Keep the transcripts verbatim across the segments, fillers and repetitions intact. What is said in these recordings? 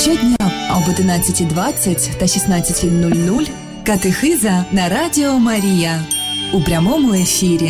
Щодня об одинадцятій двадцять та шістнадцятій нуль нуль катехиза на Радіо Марія у прямому ефірі.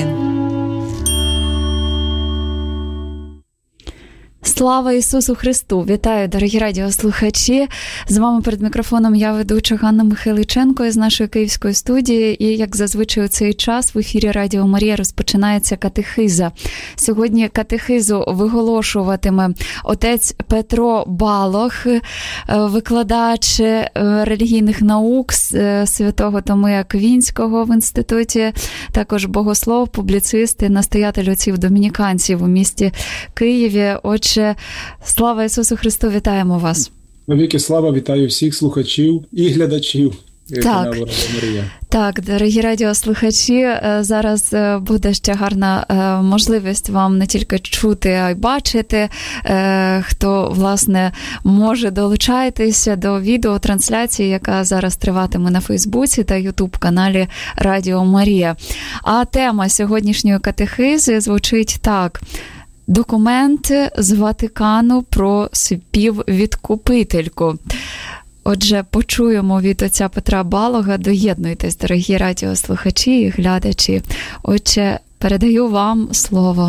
Слава Ісусу Христу! Вітаю, дорогі радіослухачі! З вами перед мікрофоном я, ведуча Ганна Михайличенко із нашої київської студії. І, як зазвичай у цей час, в ефірі Радіо Марія розпочинається катехиза. Сьогодні катехизу виголошуватиме отець Петро Балох, викладач релігійних наук Святого Томи Аквінського в інституті, також богослов, публіцист і настоятель отців домініканців у місті Києві. Отже, слава Ісусу Христу, вітаємо вас. Навіки слава, вітаю всіх слухачів і глядачів каналу Радіо Марія. Так, дорогі радіослухачі, зараз буде ще гарна можливість вам не тільки чути, а й бачити. Хто, власне, може, долучайтеся до відеотрансляції, яка зараз триватиме на Фейсбуці та Ютуб-каналі Радіо Марія. А тема сьогоднішньої катехизи звучить так: документ з Ватикану про співвідкупительку. Отже, почуємо від отця Петра Балога. Доєднуйтесь, дорогі радіослухачі і глядачі. Отже, передаю вам слово.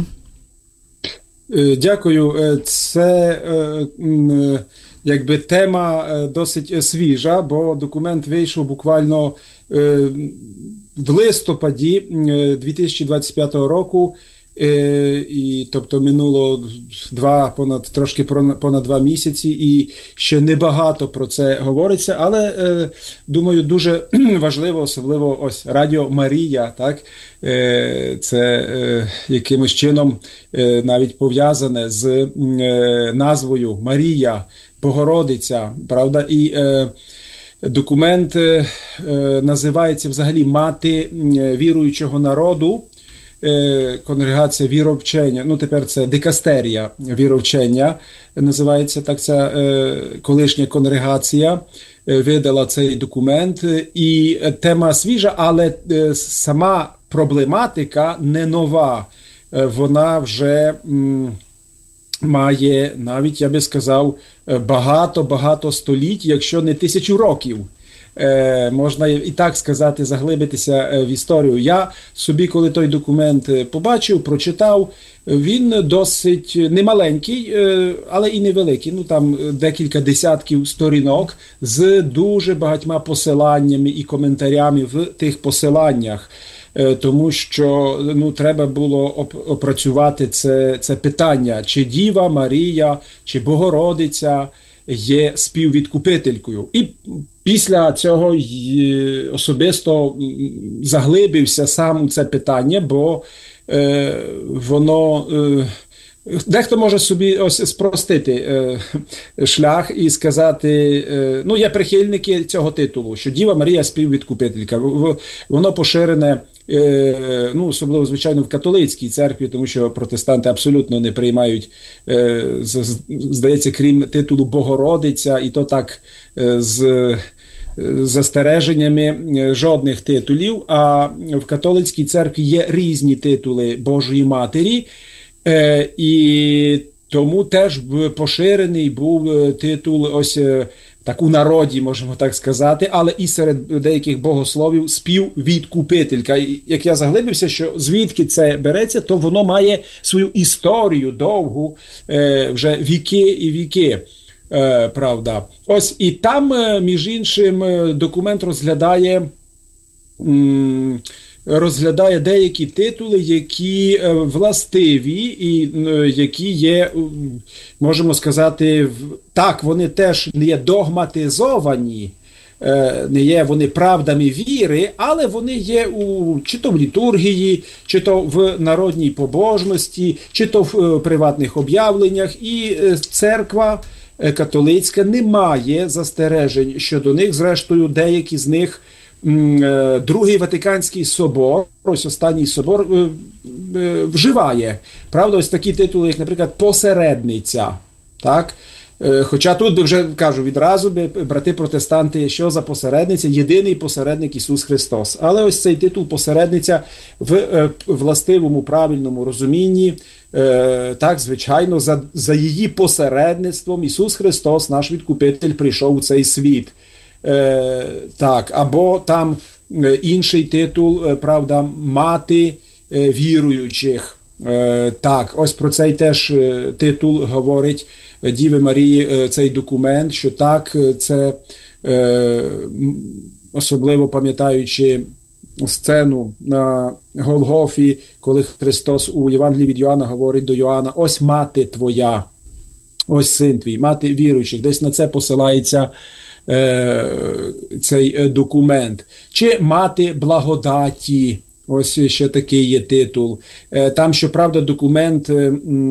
Дякую. Це якби тема досить свіжа, бо документ вийшов буквально в листопаді дві тисячі двадцять п'ятого року. І, тобто, минуло два, понад, трошки понад два місяці, і ще небагато про це говориться, але, е, думаю, дуже важливо, особливо ось Радіо Марія, так, е, це е, якимось чином е, навіть пов'язане з е, назвою Марія, Богородиця, правда, і е, документ е, називається взагалі «Мати віруючого народу», конгрегація віровчення, ну тепер це дикастерія віровчення, називається так ця е, колишня конгрегація, е, видала цей документ, і тема свіжа, але е, сама проблематика не нова, е, вона вже м, має навіть, я би сказав, багато-багато століть, якщо не тисячу років. Е, можна і так сказати, заглибитися в історію. Я собі, коли той документ побачив, прочитав, він досить немаленький, е, але і невеликий. Ну, там декілька десятків сторінок з дуже багатьма посиланнями і коментарями в тих посиланнях. Е, тому що, ну, треба було оп- опрацювати це, це питання, чи Діва Марія, чи Богородиця є співвідкупителькою. І після цього особисто заглибився сам у це питання, бо е, воно... Е, дехто може собі ось спростити е, шлях і сказати, е, ну, є прихильники цього титулу, що Діва Марія співвідкупителька. Воно поширене, е, ну, особливо, звичайно, в католицькій церкві, тому що протестанти абсолютно не приймають, е, з, здається, крім титулу Богородиця, і то так е, з застереженнями жодних титулів, а в католицькій церкві є різні титули Божої Матері, е, і тому теж поширений був титул ось так у народі, можемо так сказати, але і серед деяких богословів співвідкупителька. І як я заглибився, що звідки це береться, то воно має свою історію довгу, е, вже віки і віки. Е, правда. Ось і там, між іншим, документ розглядає, м, розглядає деякі титули, які властиві і які є, можемо сказати, так, вони теж не є догматизовані, не є вони правдами віри, але вони є у, чи то в літургії, чи то в народній побожності, чи то в приватних об'явленнях, і церква католицька не має застережень щодо них. Зрештою, деякі з них Другий Ватиканський собор, ось останній собор, вживає. Правда, ось такі титули, як, наприклад, посередниця. Так? Хоча тут би вже, кажу відразу, би, брати протестанти, що за посередниця? Єдиний посередник Ісус Христос. Але ось цей титул посередниця в властивому, правильному розумінні Так, звичайно, за, за її посередництвом Ісус Христос, наш Відкупитель, прийшов у цей світ. Так, або там інший титул, правда, мати віруючих. Так, ось про цей теж титул говорить Діви Марії цей документ, що так, це особливо пам'ятаючи сцену на Голгофі, коли Христос у Євангелії від Йоанна говорить до Йоанна: ось мати твоя, ось син твій, мати віруючих. Десь на це посилається е, цей документ. Чи мати благодаті, ось ще такий є титул. Е, там, щоправда, документ е,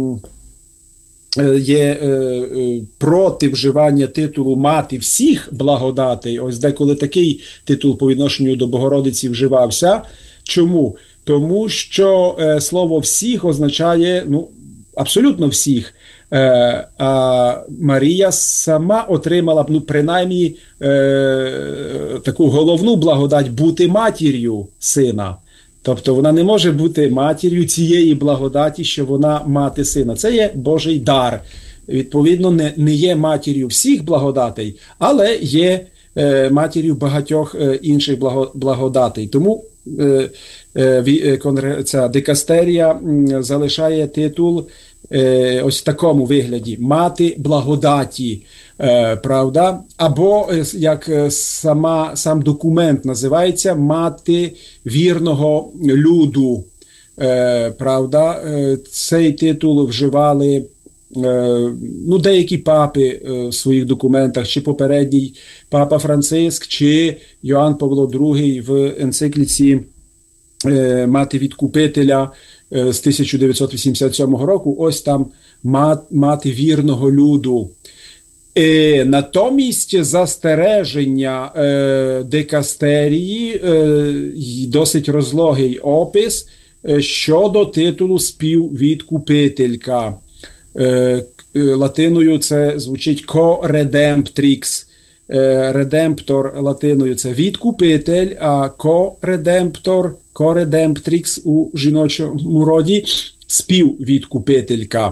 є е, проти вживання титулу мати всіх благодатей. Ось деколи такий титул по відношенню до Богородиці вживався. Чому? Тому що е, слово «всіх» означає, ну, абсолютно всіх. Е, а Марія сама отримала, ну, принаймні, е, таку головну благодать бути матір'ю сина. Тобто вона не може бути матір'ю цієї благодаті, що вона мати сина. Це є Божий дар. Відповідно, не, не є матір'ю всіх благодатей, але є е, матір'ю багатьох е, інших благо, благодатей. Тому е, е, ця дикастерія е, залишає титул е, ось в такому вигляді: мати благодаті. Е, правда? Або, як сама, сам документ називається, мати вірного люду. Е, правда? Е, цей титул вживали е, ну, деякі папи е, в своїх документах, чи попередній папа Франциск, чи Йоанн Павло другий в енцикліці е, «Мати Відкупителя» е, з тисяча дев'ятсот вісімдесят сьомого року. Ось там мат, мати вірного люду. Е, натомість застереження е, дикастерії, е, досить розлогий опис е, щодо титулу співвідкупителька. Е, латиною це звучить «co-redemptrix». Е, редемптор латиною це відкупитель, а co-redemptor, co-redemptrix у жіночому роді співвідкупителька.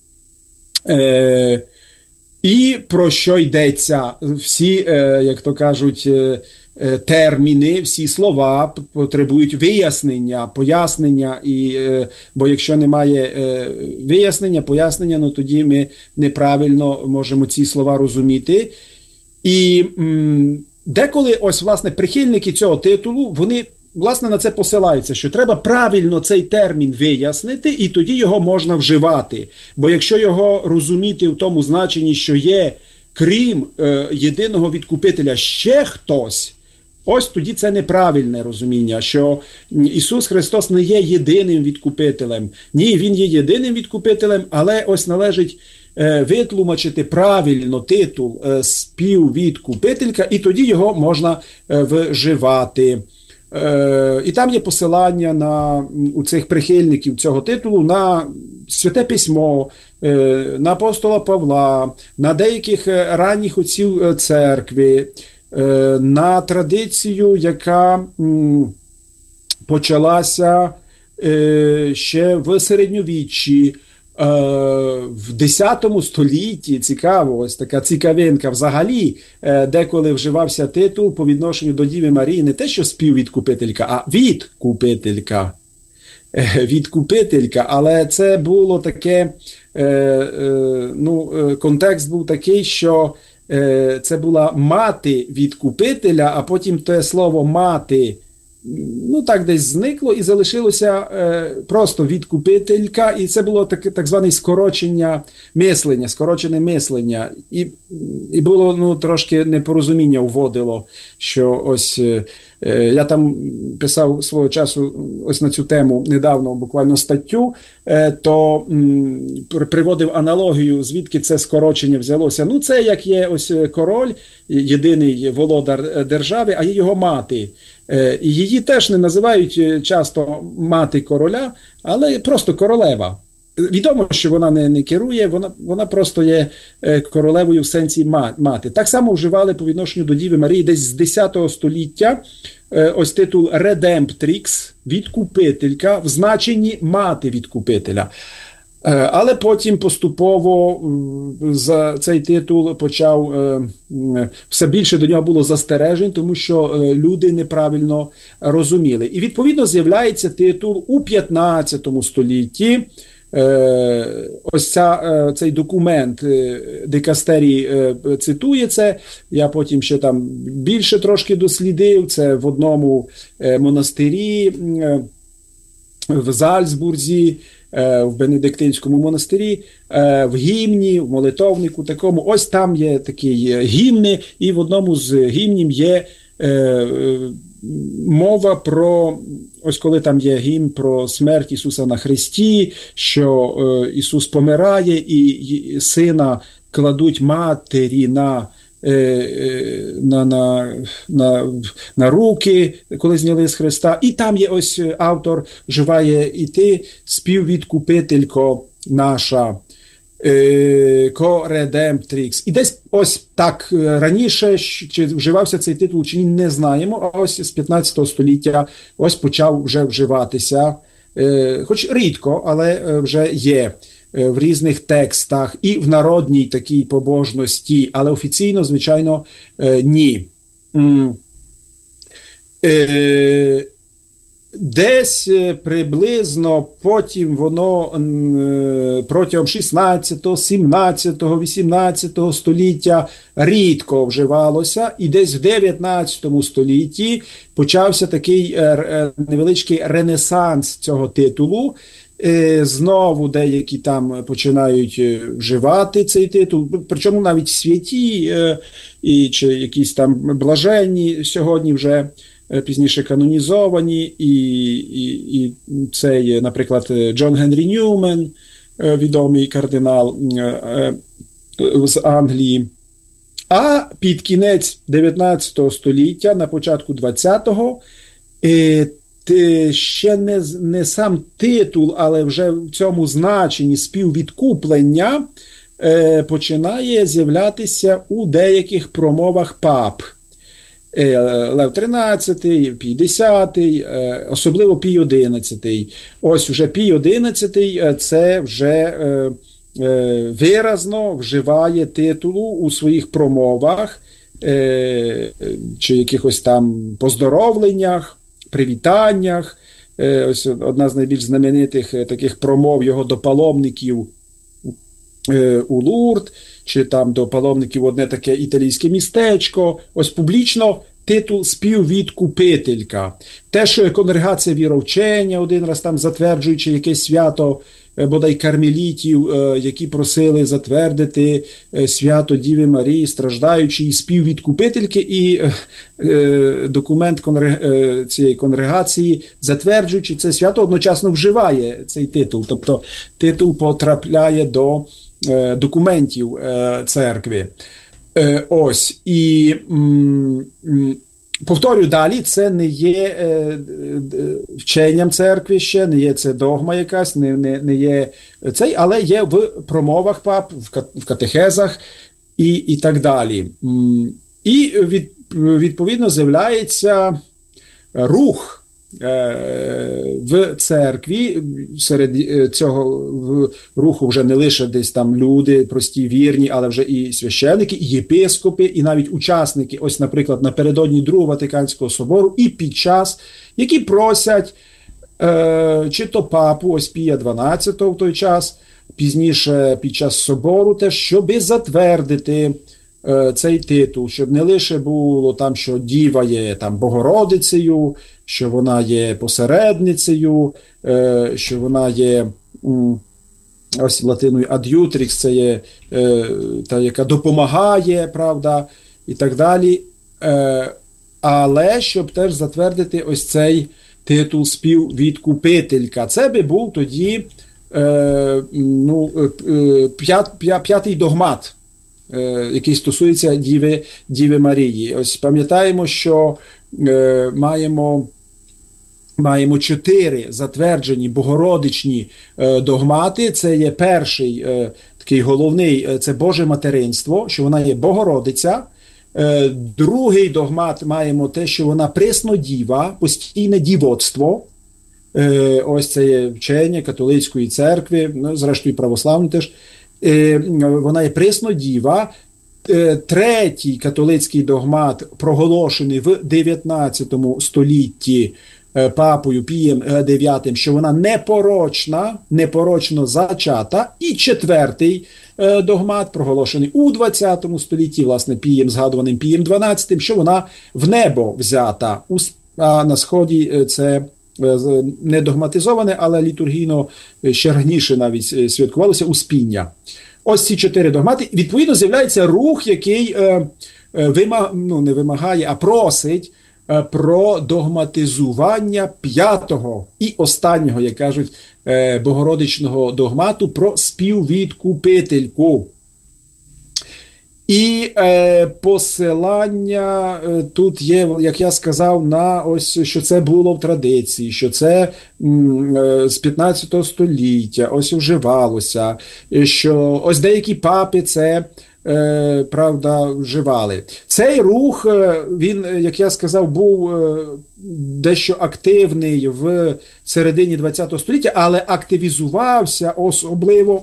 Е, І про що йдеться? Всі, як то кажуть, терміни, всі слова потребують вияснення, пояснення. І, бо якщо немає вияснення, пояснення, ну тоді ми неправильно можемо ці слова розуміти. І м, деколи ось, власне, прихильники цього титулу, вони, власне, на це посилаються, що треба правильно цей термін вияснити, і тоді його можна вживати. Бо якщо його розуміти в тому значенні, що є, крім е, єдиного відкупителя, ще хтось, ось тоді це неправильне розуміння, що Ісус Христос не є єдиним відкупителем. Ні, Він є єдиним відкупителем, але ось належить е, витлумачити правильно титул е, співвідкупителька, і тоді його можна е, вживати. І там є посилання на, у цих прихильників цього титулу на Святе Письмо, на апостола Павла, на деяких ранніх отців церкви, на традицію, яка почалася ще в середньовіччі, в десятому столітті. Цікаво, ось така цікавинка. Взагалі, деколи вживався титул по відношенню до Діви Марії не те, що співвідкупителька, а відкупителька. Відкупителька. Але це було таке, ну, контекст був такий, що це була мати відкупителя, а потім те слово мати, ну, так десь зникло і залишилося е, просто відкупителька, і це було таке так зване скорочення мислення, скорочене мислення. І, і було, ну, трошки непорозуміння вводило, що ось е, я там писав свого часу ось на цю тему недавно буквально статтю, е, то м, приводив аналогію, звідки це скорочення взялося. Ну, це як є ось король, єдиний володар держави, а є його мати. І її теж не називають часто мати короля, але просто королева. Відомо, що вона не, не керує, вона, вона просто є королевою в сенсі мати. Так само вживали по відношенню до Діви Марії десь з десятого століття ось титул «Redemptrix», відкупителька, в значенні мати відкупителя. Але потім поступово за цей титул почав, все більше до нього було застережень, тому що люди неправильно розуміли. І відповідно з'являється титул у п'ятнадцятому столітті. Ось ця, цей документ дикастерії цитує це, я потім ще там більше трошки дослідив, це в одному монастирі в Зальцбурзі, в Бенедиктинському монастирі, в гімні, в молитовнику такому. Ось там є такі гімни, і в одному з гімнів є мова про, ось коли там є гімн про смерть Ісуса на хресті, що Ісус помирає і сина кладуть матері на На, на, на, на руки, коли зняли з хреста. І там є ось автор «Живає і ти, співвідкупителько наша, ко-редемптрікс». І десь ось так раніше, чи вживався цей титул, чи ні, не знаємо, а ось з п'ятнадцятого століття ось почав вже вживатися, хоч рідко, але вже є в різних текстах і в народній такій побожності, але офіційно, звичайно, ні. Десь приблизно потім воно протягом шістнадцятого, сімнадцятого, вісімнадцятого століття рідко вживалося, і десь в дев'ятнадцятому столітті почався такий невеличкий ренесанс цього титулу. Знову деякі там починають вживати цей титул, причому навіть святі і чи якісь там блаженні сьогодні вже пізніше канонізовані, і, і, і це є, наприклад, Джон Генрі Ньюмен, відомий кардинал з Англії. А під кінець дев'ятнадцятого століття, на початку двадцятого, ще не, не сам титул, але вже в цьому значенні співвідкуплення е, починає з'являтися у деяких промовах пап. Е, Лев тринадцятий, Пій десятий, е, особливо Пій одинадцятий. Ось вже Пій одинадцятий – це вже е, е, виразно вживає титулу у своїх промовах е, чи якихось там поздоровленнях, привітаннях. Ось одна з найбільш знаменитих таких промов його до паломників у Лурд, чи там до паломників одне таке італійське містечко. Ось публічно титул співвідкупителька. Те, що конгрегація віровчення один раз там затверджуючи якесь свято, бодай кармелітів, які просили затвердити свято Діви Марії, страждаючої співвідкупительки, і документ цієї конгрегації, затверджуючи це свято, одночасно вживає цей титул. Тобто титул потрапляє до документів церкви. Ось. І повторюю далі, це не є е, вченням церкви ще, не є це догма якась, не, не, не є цей, але є в промовах пап, в катехезах і, і так далі. І від, відповідно з'являється рух в церкві, серед цього руху вже не лише десь там люди, прості, вірні, але вже і священники, і єпископи, і навіть учасники, ось, наприклад, напередодні Другого Ватиканського собору, і під час, які просять е, чи то папу, ось Пія дванадцятого в той час, пізніше під час собору теж, щоби затвердити е, цей титул, щоб не лише було там, що діва є там Богородицею, що вона є посередницею, що вона є, ось латиною ад'ютрікс, це є та, яка допомагає, правда, і так далі. Але щоб теж затвердити ось цей титул співвідкупителька. Це би був тоді ну, п'ят, п'ят, п'ятий догмат, який стосується Діви, Діви Марії. Ось пам'ятаємо, що маємо Маємо чотири затверджені богородичні е, догмати. Це є перший, е, такий головний, е, це Боже материнство, що вона є Богородиця. Е, другий догмат маємо те, що вона преснодіва, постійне дівоцтво. ось це є вчення католицької церкви, ну, зрештою православної теж, вона є Преснодіва. Третій католицький догмат, проголошений в дев'ятнадцятому столітті папою Пієм дев'ятим, що вона непорочна, непорочно зачата. І четвертий догмат, проголошений у двадцятому столітті, власне, Пієм, згадуваним Пієм дванадцятим, що вона в небо взята. А на Сході це не догматизоване, але літургійно ще раніше навіть святкувалося Успіння. Ось ці чотири догмати. Відповідно, з'являється рух, який е, вимаг, ну, не вимагає, а просить е, про догматизування п'ятого і останнього, як кажуть, е, богородичного догмату про співвідкупительку. І е, посилання е, тут є, як я сказав, на ось, що це було в традиції, що це м, е, з п'ятнадцятого століття ось вживалося, що ось деякі папи це, е, правда, вживали. Цей рух, е, він, як я сказав, був е, дещо активний в середині двадцятого століття, але активізувався особливо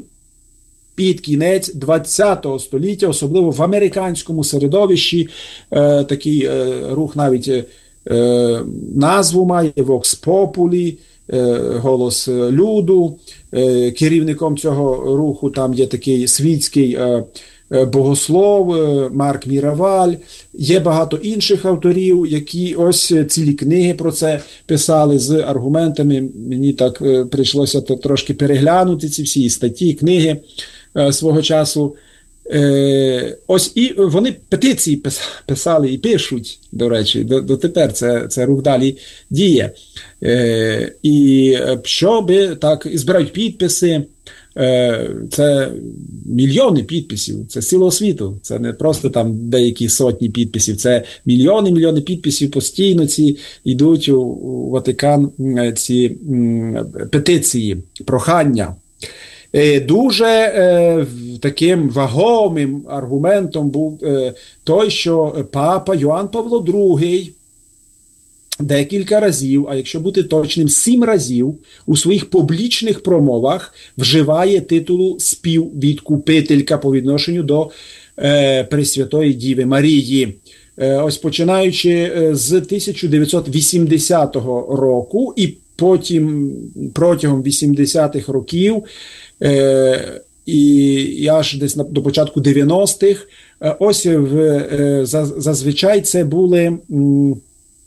під кінець двадцятого століття, особливо в американському середовищі. Е, такий е, рух навіть е, назву має «Vox Populi», е, «Голос люду». Е, керівником цього руху там є такий світський е, богослов е, Марк Міраваль. Є багато інших авторів, які ось цілі книги про це писали з аргументами. Мені так е, прийшлося трошки переглянути ці всі статті, книги свого часу. Е, ось і вони петиції писали і пишуть, до речі, до, дотепер це, це рух далі діє. Е, і щоби так, і збирають підписи, е, це мільйони підписів, це з цілого світу, це не просто там деякі сотні підписів, це мільйони, мільйони підписів постійно ці йдуть у, у Ватикан, ці м, петиції, прохання. Дуже е, таким вагомим аргументом був е, той, що папа Йоанн Павло другий декілька разів, а якщо бути точним, сім разів у своїх публічних промовах вживає титулу співвідкупителька по відношенню до е, Пресвятої Діви Марії. Е, ось починаючи з тисяча дев'ятсот вісімдесятого року і потім протягом вісімдесятих років Е, і аж десь на, до початку дев'яностих, е, ось в, е, за, зазвичай це були м,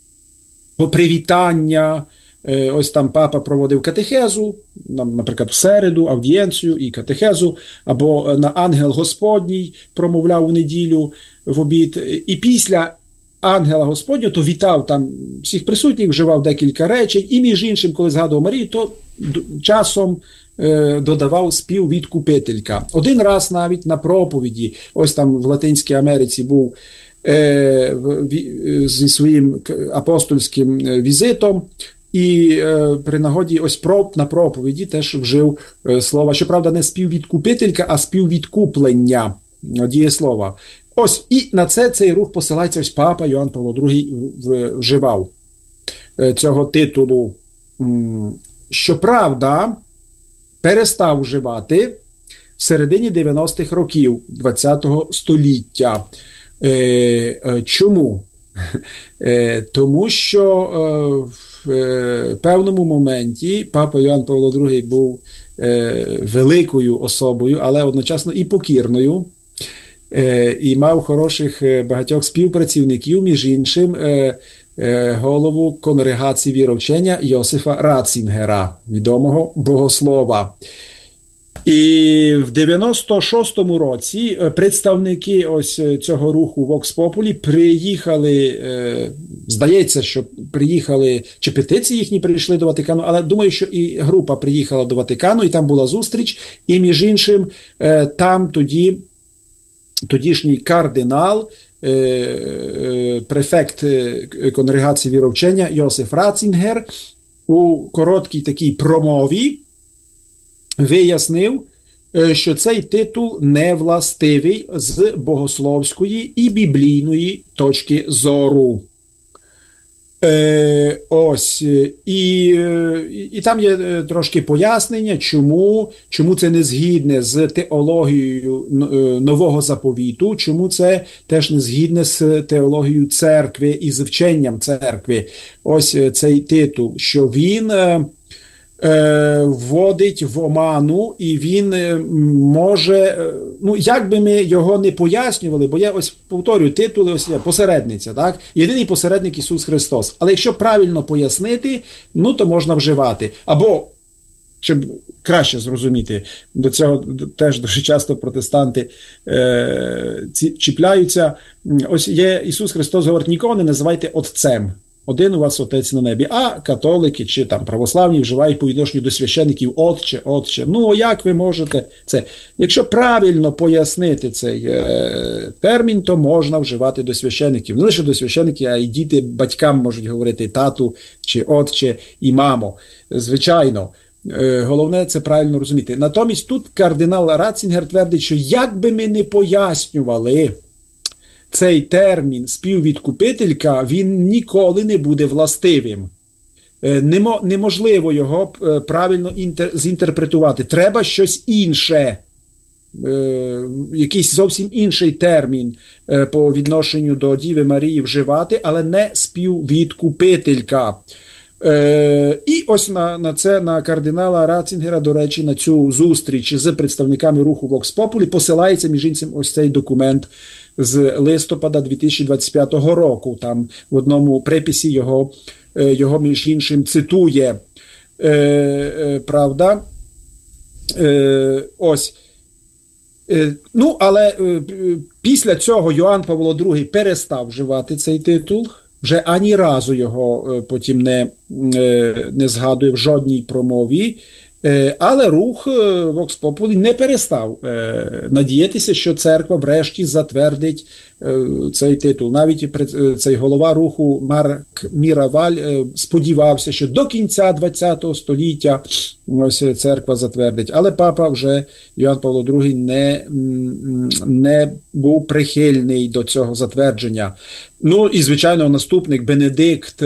привітання, е, ось там папа проводив катехезу, нам, наприклад, в середу, аудієнцію і катехезу, або на ангел Господній промовляв у неділю в обід, і після ангела Господнього, то вітав там всіх присутніх, вживав декілька речень, і між іншим, коли згадував Марію, то часом додавав співвідкупителька. Один раз навіть на проповіді, ось там в Латинській Америці був е, в, зі своїм апостольським візитом, і е, при нагоді ось про, на проповіді теж вжив е, слова, щоправда, не співвідкупителька, а співвідкуплення, дієслова. Ось, і на це цей рух посилається, ось папа Йоанн Павло другий вживав е, цього титулу. Щоправда, перестав вживати в середині дев'яностих років двадцятого століття. Е, е, чому? Е, тому що е, в е, певному моменті папа Йоанн Павло другий був е, великою особою, але одночасно і покірною, е, і мав хороших е, багатьох співпрацівників, між іншим, е, голову конгрегації віровчення Йосифа Ратцінгера, відомого богослова. І в дев'яносто шостому році представники ось цього руху Vox Populi приїхали, здається, що приїхали, чи петиції їхні прийшли до Ватикану, але думаю, що і група приїхала до Ватикану, і там була зустріч, і між іншим там тоді тодішній кардинал, префект конгрегації віровчення Йосиф Ратцінгер у короткій такій промові вияснив, що цей титул не властивий з богословської і біблійної точки зору. Е, ось, і, і там є трошки пояснення, чому, чому це не згідне з теологією нового заповіту, чому це теж не згідне з теологією церкви і з вченням церкви. Ось цей титул, що він е, вводить в оману, і він може, ну, як би ми його не пояснювали, бо я ось повторюю, титули ось є посередниця, так? Єдиний посередник Ісус Христос. Але якщо правильно пояснити, ну, то можна вживати. Або, щоб краще зрозуміти, до цього теж дуже часто протестанти е, ці, чіпляються. Ось є Ісус Христос говорить, нікого не називайте отцем. Один у вас отець на небі, а католики чи там православні вживають по відношенню до священиків отче, отче. Ну, як ви можете це? Якщо правильно пояснити цей е, термін, то можна вживати до священиків. Не лише до священиків, а й діти батькам можуть говорити тату, чи отче, і мамо. Звичайно. Е, головне це правильно розуміти. Натомість тут кардинал Ратцінгер твердить, що як би ми не пояснювали цей термін співвідкупителька, він ніколи не буде властивим. Немо, неможливо його правильно інтер, зінтерпретувати. Треба щось інше, е, якийсь зовсім інший термін е, по відношенню до Діви Марії вживати, але не співвідкупителька. Е, і ось на, на це, на кардинала Ратцінгера, до речі, на цю зустріч з представниками руху Vox Populi посилається, між іншим, ось цей документ з листопада дві тисячі двадцять п'ятого року. Там в одному приписі його, його між іншим, цитує. Е, е, правда? Е, ось. Е, ну, але е, після цього Йоанн Павло другий перестав вживати цей титул. Вже ані разу його е, потім не, е, не згадує в жодній промові. Але рух Vox Populi не перестав е, надіятися, що церква врешті затвердить е, цей титул. Навіть цей голова руху Марк Міраваль е, сподівався, що до кінця ХХ століття ось церква затвердить. Але папа вже, Йоанн Павло другий, не, не був прихильний до цього затвердження. Ну і, звичайно, наступник Бенедикт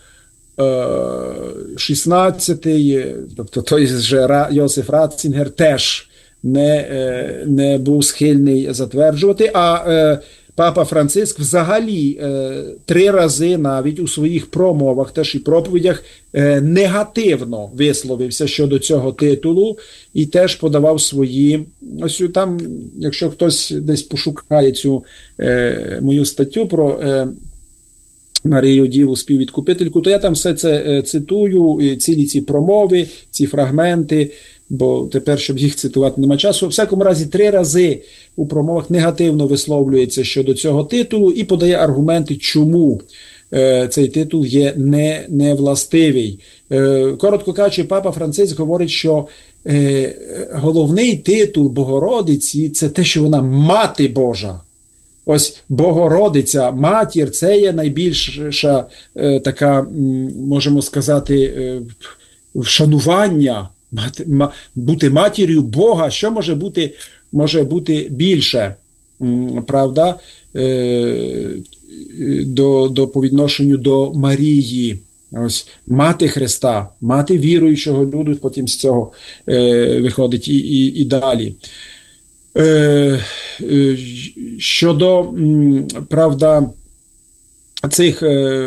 шістнадцятий, тобто той же Йосиф Ратцінгер, теж не, не був схильний затверджувати, а папа Франциск взагалі три рази навіть у своїх промовах, теж і проповідях, негативно висловився щодо цього титулу і теж подавав свої, ось там, якщо хтось десь пошукає цю мою статтю про Марію Діву співвідкупительку, то я там все це цитую, і цілі ці промови, ці фрагменти, бо тепер, щоб їх цитувати, нема часу. У всякому разі, три рази у промовах негативно висловлюється щодо цього титулу і подає аргументи, чому е, цей титул є не, невластивий. Е, коротко кажучи, папа Франциск говорить, що е, головний титул Богородиці – це те, що вона Мати Божа. Ось Богородиця, матір, це є найбільша е, така, можемо сказати, е, вшанування, мати, ма, бути матір'ю Бога, що може бути, може бути більше, м, правда, е, до, до, по відношенню до Марії. Ось мати Христа, мати віруючого люду, потім з цього е, виходить і, і, і далі. Щодо, правда, цих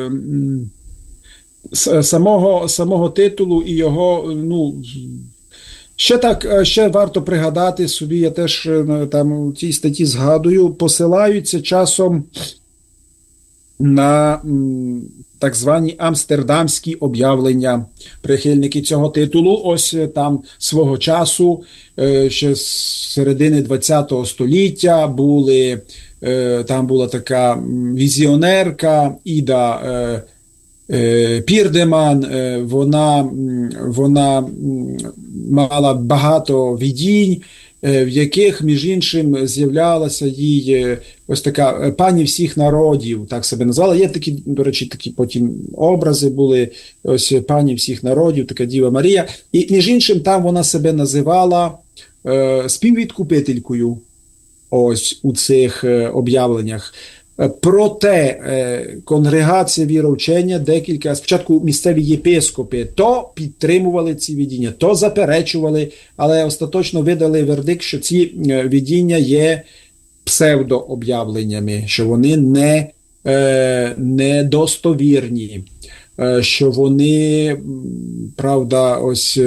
самого, самого титулу і його, ну, ще так, ще варто пригадати собі, я теж там у цій статті згадую, посилаються часом на так звані амстердамські об'явлення. Прихильники цього титулу ось там свого часу, ще з середини ХХ століття були, там була така візіонерка Іда Пірдеман, вона, вона мала багато видінь, в яких, між іншим, з'являлася їй ось така пані всіх народів, так себе назвала. Є такі, до речі, такі потім образи були, ось пані всіх народів, така Діва Марія. І, між іншим, там вона себе називала е, співвідкупителькою ось у цих е, об'явленнях. Проте конгрегація віровчення, декілька, спочатку місцеві єпископи, то підтримували ці видіння, то заперечували, але остаточно видали вердикт, що ці видіння є псевдооб'явленнями, що вони не, недостовірні, що вони, правда, ось,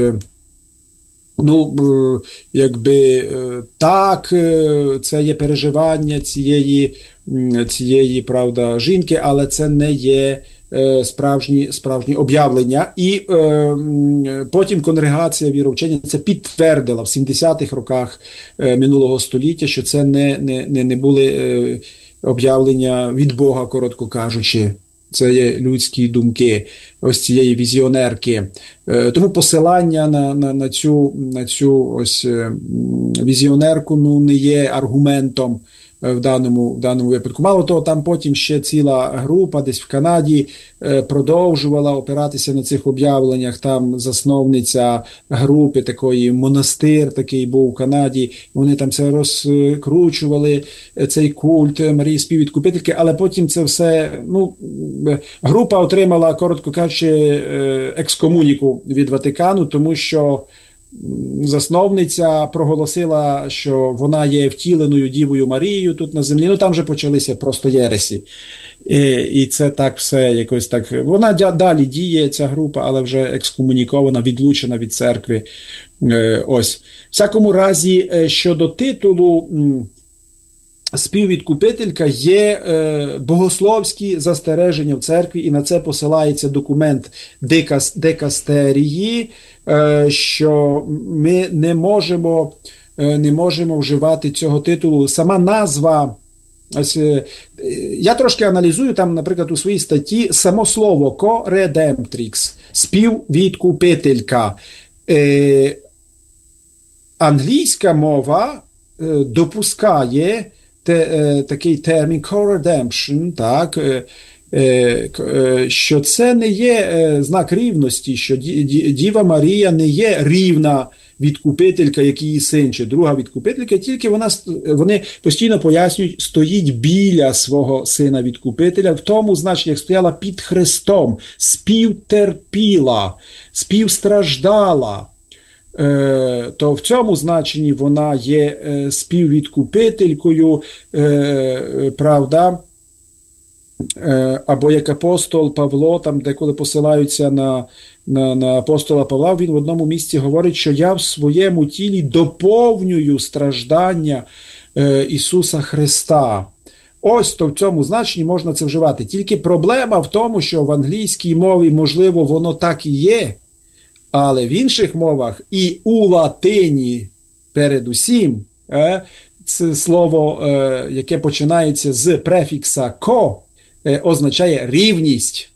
ну, якби так, це є переживання цієї, цієї, правда, жінки, але це не є справжні, справжні об'явлення. І е, потім конгрегація віровчення це підтвердила в сімдесятих роках минулого століття, що це не, не, не були е, об'явлення від Бога, коротко кажучи. Це є людські думки ось цієї візіонерки. Е, тому посилання на, на, на, цю, на цю ось е, візіонерку, ну, не є аргументом в даному, в даному випадку. Мало того, там потім ще ціла група десь в Канаді е, продовжувала опиратися на цих об'явленнях. Там засновниця групи такої, монастир такий був у Канаді. Вони там це розкручували, цей культ Марії Співвідкупительки, але потім це все, ну, група отримала, коротко кажучи, екскомуніку від Ватикану, тому що засновниця проголосила, що вона є втіленою Дівою Марією тут на землі. Ну, там вже почалися просто єресі. І, і це так все якось так. Вона далі діє, ця група, але вже екскомунікована, відлучена від церкви. Ось. В всякому разі, щодо титулу співвідкупителька є е, богословські застереження в церкві, і на це посилається документ Декас, Декастерії, е, що ми не можемо, е, не можемо вживати цього титулу. Сама назва, ось, е, я трошки аналізую там, наприклад, у своїй статті само слово «co-redemptrix» – співвідкупителька. Е, англійська мова е, допускає Те, такий термін co-redemption, так, е, е, що це не є е, знак рівності, що Діва Марія не є рівна відкупителька, як її син, чи друга відкупителька, тільки вона, вони постійно пояснюють, стоїть біля свого сина відкупителя, в тому, значить, як стояла під Христом, співтерпіла, співстраждала. То в цьому значенні вона є співвідкупителькою, правда, або як апостол Павло, там деколи посилаються на, на, на апостола Павла, він в одному місці говорить, що я в своєму тілі доповнюю страждання Ісуса Христа. Ось, то в цьому значенні можна це вживати. Тільки проблема в тому, що в англійській мові, можливо, воно так і є, але в інших мовах і у латині передусім це слово, яке починається з префікса «ко», означає рівність,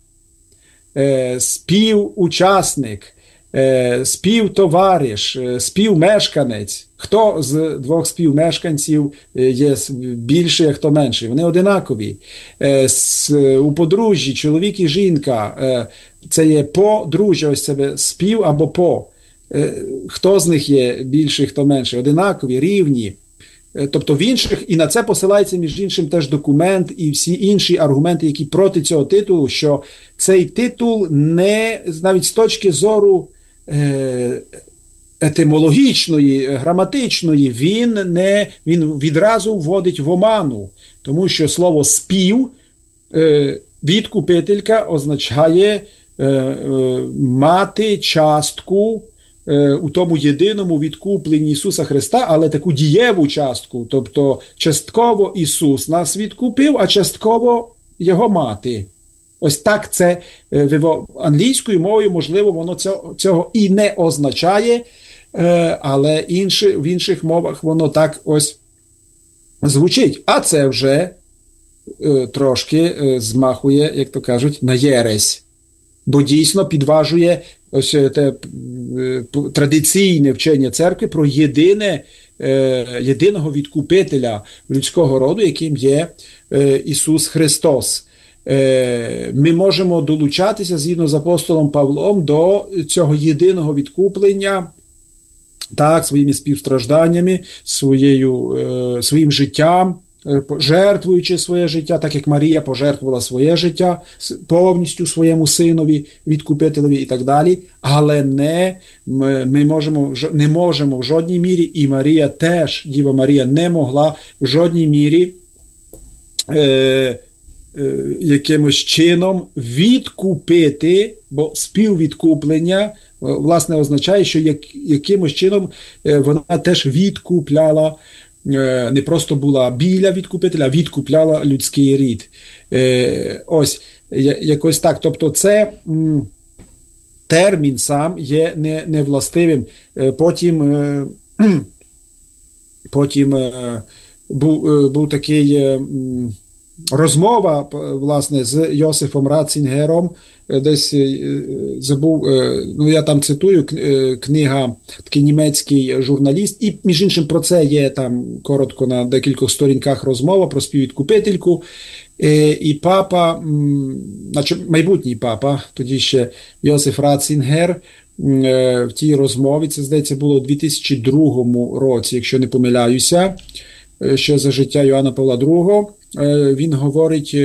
співучасник, співтовариш, співмешканець. Хто з двох співмешканців є більший, а хто менший? Вони одинакові. У подружжі чоловік і жінка – це є подружжя, ось це спів або по. Хто з них є більший, хто менший? Одинакові, рівні. Тобто в інших, і на це посилається, між іншим, теж документ і всі інші аргументи, які проти цього титулу, що цей титул не, навіть з точки зору е, етимологічної, граматичної, він, не, він відразу вводить в оману, тому що слово «спів», е, відкупителька означає е, е, мати частку у тому єдиному відкупленні Ісуса Христа, але таку дієву частку, тобто частково Ісус нас відкупив, а частково Його мати. Ось так це англійською мовою, можливо, воно цього, цього і не означає, але інші, в інших мовах воно так ось звучить. А це вже трошки змахує, як то кажуть, на єресь, бо дійсно підважує ось те традиційне вчення церкви про єдине, єдиного відкупителя людського роду, яким є Ісус Христос. Ми можемо долучатися, згідно з апостолом Павлом, до цього єдиного відкуплення, так, своїми співстражданнями, своєю, своїм життям, жертвуючи своє життя, так як Марія пожертвувала своє життя повністю своєму синові, відкупителеві і так далі, але не, ми, ми можемо, не можемо в жодній мірі, і Марія теж, Діва Марія не могла в жодній мірі е, е, якимось чином відкупити, бо співвідкуплення власне означає, що як, якимось чином вона теж відкупляла, не просто була біля відкупителя, а відкупляла людський рід. Ось, якось так. Тобто це термін сам є не, невластивим. Потім, потім був, був такий розмова, власне, з Йосифом Ратцінгером, десь забув, ну я там цитую, книга, такий німецький журналіст, і між іншим про це є там коротко на декількох сторінках розмова про співвідкупительку, і папа, значить майбутній папа, тоді ще Йосиф Ратцінгер, в тій розмові, це, здається, було у дві тисячі другому році, якщо не помиляюся, ще за життя Йоанна Павла другого, він говорить,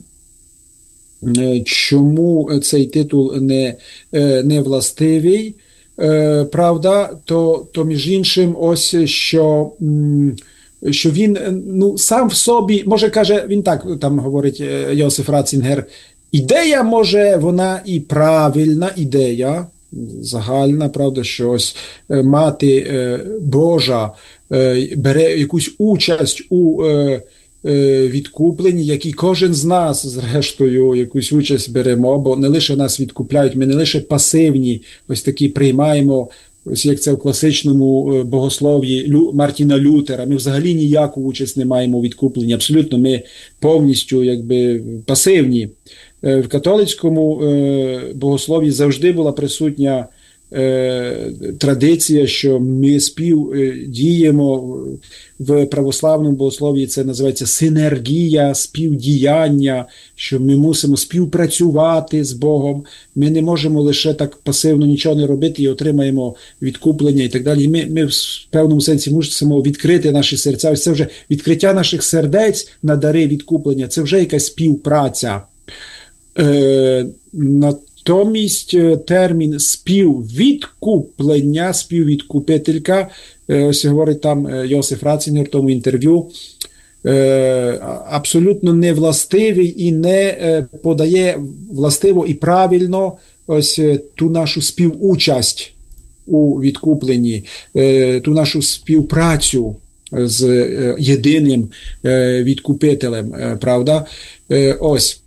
чому цей титул не, не властивий, правда, то, то між іншим ось, що, що він, ну, сам в собі, може, каже, він так, там говорить Йосиф Ратцінгер, ідея, може, вона і правильна ідея, загальна, правда, що ось мати Божа бере якусь участь у відкуплені, як і кожен з нас, зрештою, якусь участь беремо, бо не лише нас відкупляють, ми не лише пасивні, ось такі приймаємо, ось як це в класичному богослов'ї Лю, Мартіна Лютера, ми взагалі ніяку участь не маємо у відкупленні, абсолютно ми повністю якби пасивні. В католицькому богослов'ї завжди була присутня традиція, що ми співдіємо в православному богослов'ї, це називається синергія, співдіяння, що ми мусимо співпрацювати з Богом, ми не можемо лише так пасивно нічого не робити і отримаємо відкуплення і так далі. Ми, ми в певному сенсі мусимо відкрити наші серця. Ось це вже відкриття наших сердець на дари відкуплення, це вже якась співпраця. Е, Натомість термін співвідкуплення, співвідкупителька, ось говорить там Йосиф Ратцінгер в тому інтерв'ю, абсолютно не властивий і не подає властиво і правильно ось ту нашу співучасть у відкупленні, ту нашу співпрацю з єдиним відкупителем, правда? Ось.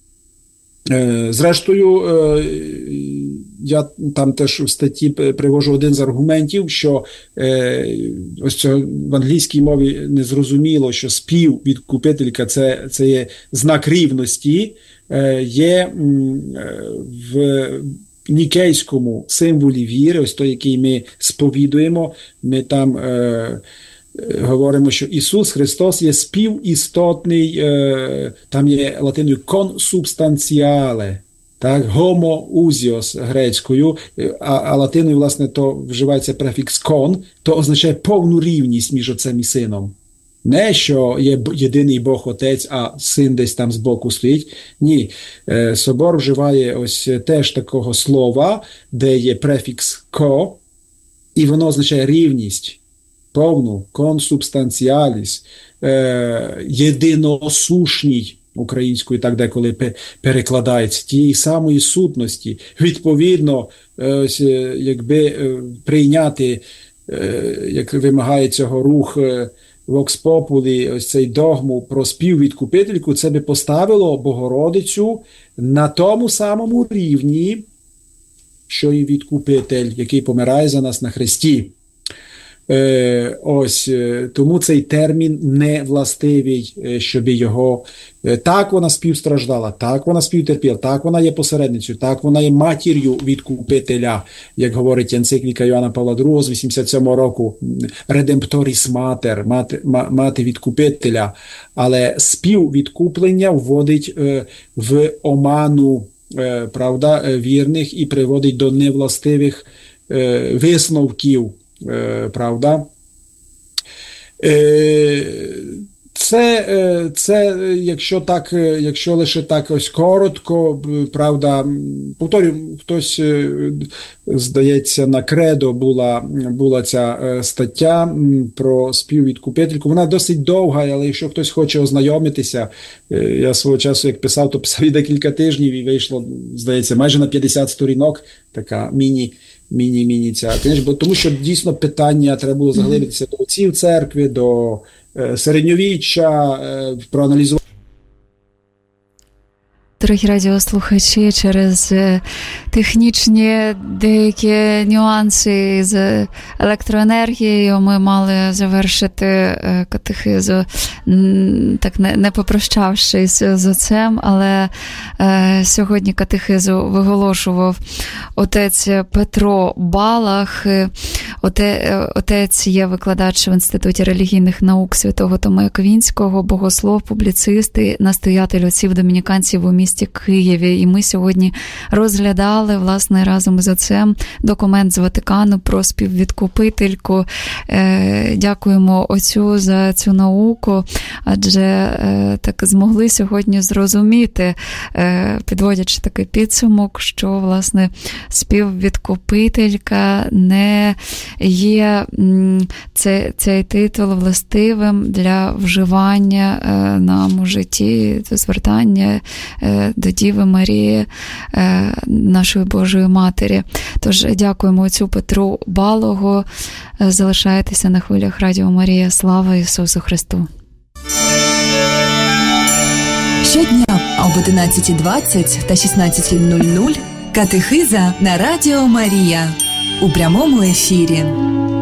Зрештою, я там теж у статті привожу один з аргументів, що ось цього в англійській мові не зрозуміло, що співвідкупителька це, це є знак рівності, є в нікейському символі віри, ось той, який ми сповідуємо, ми там говоримо, що Ісус Христос є співістотний, там є латиною consubstantiale, так, homoousios грецькою, а, а латиною, власне, то вживається префікс «con», то означає повну рівність між Отцем і Сином. Не, що є єдиний Бог Отець, а Син десь там збоку стоїть. Ні. Собор вживає ось теж такого слова, де є префікс «co», і воно означає рівність. Повну, consubstantialis, е, єдиносушній українською, так деколи перекладається, тієї самої сутності. Відповідно, е, якби е, прийняти, е, як вимагає цього рух е, Vox Populi, ось цей догму про співвідкупительку, це би поставило Богородицю на тому самому рівні, що і відкупитель, який помирає за нас на хресті. Ось, тому цей термін не властивий, щоб його... Так вона співстраждала, так вона співтерпіла, так вона є посередницею, так вона є матір'ю відкупителя, як говорить енцикліка Йоанна Павла другого з вісімдесят сьомого року, Redemptoris Mater, мати, мати відкупителя, але співвідкуплення вводить в оману, правда, вірних і приводить до невластивих висновків, правда. Це, це, якщо так, якщо лише так ось коротко, правда, повторюю, хтось, здається, на Кредо була, була ця стаття про співвідкупительку. Вона досить довга, але якщо хтось хоче ознайомитися, я свого часу, як писав, то писав і декілька тижнів, і вийшло, здається, майже на п'ятдесят сторінок, така міні, міні-міні ця книжка, тому що дійсно питання, треба було заглибитися до отців церкви, до середньовіччя, проаналізувати. Дорогі радіослухачі, через технічні деякі нюанси з електроенергією ми мали завершити катехизу, так не, не попрощавшись з отцем, але е, сьогодні катехизу виголошував отець Петро Балах. Оте, отець є викладач в Інституті релігійних наук Святого Тома Аквінського, богослов, публіцист і настоятель отців домініканців у місті Києві. І ми сьогодні розглядали, власне, разом з отцем документ з Ватикану про співвідкупительку. Е, дякуємо отцю за цю науку, адже е, так змогли сьогодні зрозуміти, е, підводячи такий підсумок, що, власне, співвідкупителька не є це, цей титул властивим для вживання е, нам у житті, звертання е, до Діви Марії, е, нашої Божої Матері. Тож дякуємо отцю Петру Балогу. Залишайтеся на хвилях Радіо Марія. Слава Ісусу Христу! Щодня об одинадцятій двадцять та шістнадцятій нуль нуль катехиза на Радіо Марія у прямому ефірі.